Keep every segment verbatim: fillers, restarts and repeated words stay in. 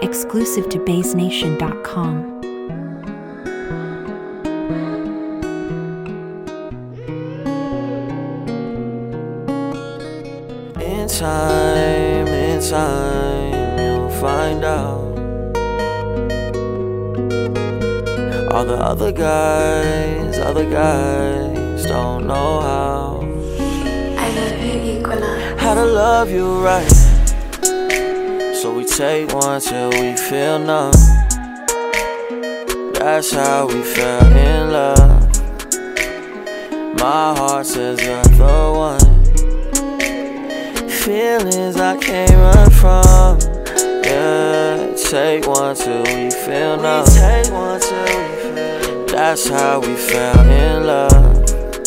Exclusive to Bass Nation dot com. In time, in time, you'll find out. All the other guys, other guys don't know how. I love you equally. How to love you right. So we take one till we feel numb. That's how we fell in love. My heart says you're the one. Feelings I can't run from. Yeah, take one till we feel numb. Take one till we feel. That's how we fell in love.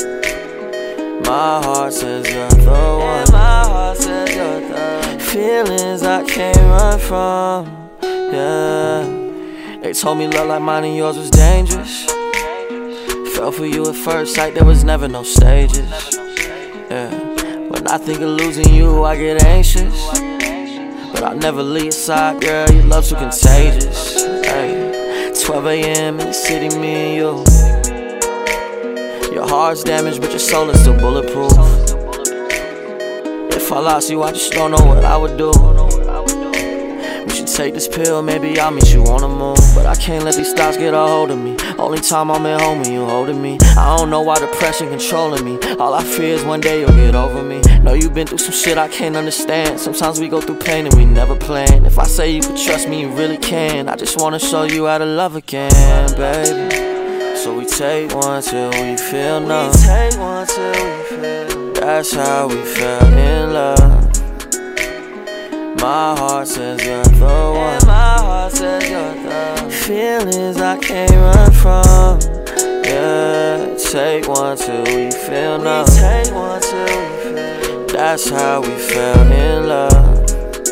My heart says you're the one. My heart says you're the one. Feelings I can't run from. Yeah, they told me love like mine and yours was dangerous. Fell for you at first sight, there was never no stages. Yeah. When I think of losing you, I get anxious. But I'll never leave your side, girl, your love's too contagious. Hey, twelve A M in the city, me and you. Your heart's damaged, but your soul is still bulletproof. If I lost you, I just don't know what I would do. We should take this pill, maybe I'll meet you on the moon. But I can't let these thoughts get a hold of me. Only time I'm at home when you holding me. I don't know why depression controlling me. All I fear is one day you'll get over me. Know you've been through some shit I can't understand. Sometimes we go through pain and we never plan. If I say you could trust me, you really can. I just wanna show you how to love again, baby. So we take one till we feel numb. We take one till we feel. That's how we fell in love. My heart says you're the one. My heart says you're the one. Feelings I can't run from. Yeah, take one till we feel numb. We take one till we feel. That's how we fell in love.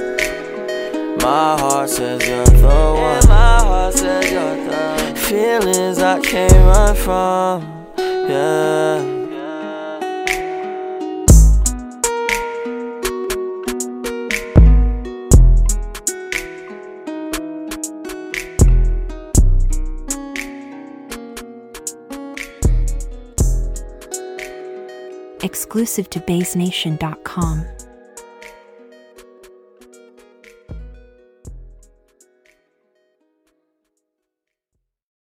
My heart says you're the one. My heart says you're the one. Feelings I can't run from. Yeah. Exclusive to Bass Nation dot com.